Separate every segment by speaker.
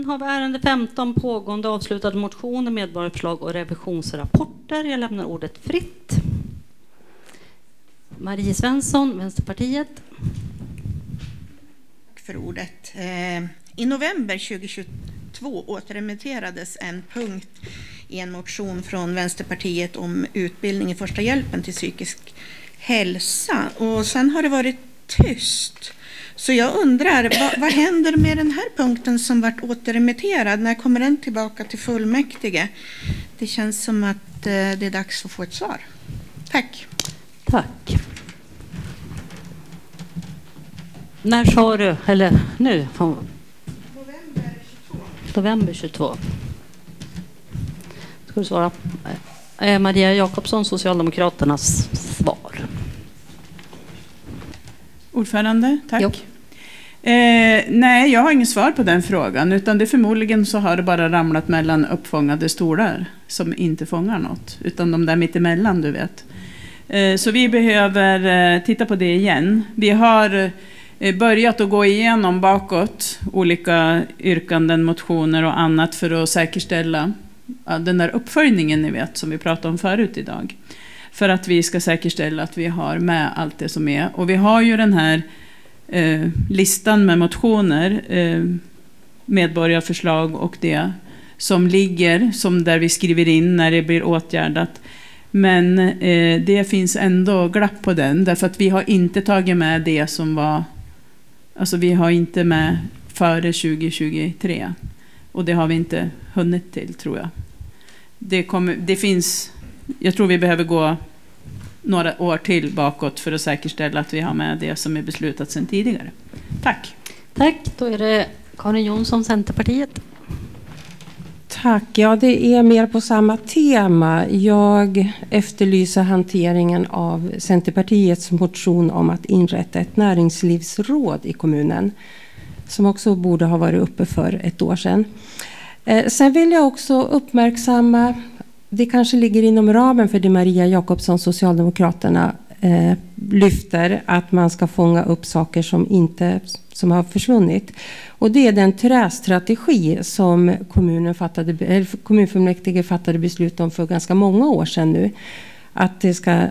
Speaker 1: Har vi ärende 15, pågående avslutade motioner, medborgarförslag och revisionsrapporter. Jag lämnar ordet fritt. Marie Svensson, Vänsterpartiet.
Speaker 2: Tack för ordet. I november 2022 återremitterades en punkt i en motion från Vänsterpartiet om utbildning i första hjälpen till psykisk hälsa. Och sen har det varit tyst. Så jag undrar, vad händer med den här punkten som varit återremitterad? När kommer den tillbaka till fullmäktige? Det känns som att det är dags att få ett svar. Tack.
Speaker 1: Tack. När sa du? Eller nu? November 22. Ska du svara? Maria Jakobsson, Socialdemokraternas svar.
Speaker 3: Ordförande, tack. Nej, jag har ingen svar på den frågan, utan det förmodligen så har det bara ramlat mellan uppfångade stolar som inte fångar något, utan de där mittemellan, du vet. Så vi behöver titta på det igen. Vi har börjat att gå igenom bakåt olika yrkanden, motioner och annat för att säkerställa den där uppföljningen, ni vet, som vi pratade om förut idag. För att vi ska säkerställa att vi har med allt det som är. Och vi har ju den här listan med motioner, medborgarförslag och det som ligger, som där vi skriver in när det blir åtgärdat. Men det finns ändå glapp på den, därför att vi har inte tagit med det som var, alltså vi har inte med före 2023. Och det har vi inte hunnit till, tror jag. Det finns, jag tror vi behöver gå några år till bakåt för att säkerställa att vi har med det som är beslutat sedan tidigare. Tack.
Speaker 1: Tack. Då är det Karin Jonsson, Centerpartiet.
Speaker 4: Tack. Ja, det är mer på samma tema. Jag efterlyser hanteringen av Centerpartiets motion om att inrätta ett näringslivsråd i kommunen, som också borde ha varit uppe för ett år sedan. Sen vill jag också uppmärksamma, det kanske ligger inom ramen för det Maria Jakobsson, Socialdemokraterna, lyfter, att man ska fånga upp saker som har försvunnit. Och det är den trästrategi som kommunfullmäktige fattade beslut om för ganska många år sedan nu. Att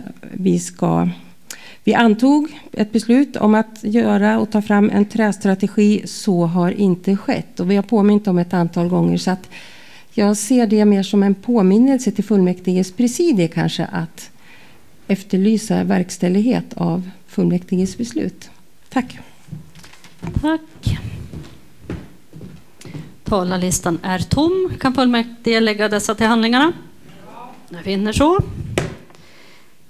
Speaker 4: vi antog ett beslut om att göra och ta fram en trästrategi. Så har inte skett. Och vi har påmint om ett antal gånger, så att jag ser det mer som en påminnelse till fullmäktiges presidie kanske, att efterlysa verkställighet av fullmäktiges beslut. Tack.
Speaker 1: Tack. Talarlistan är tom. Kan fullmäktige lägga dessa till handlingarna? Jag finner så.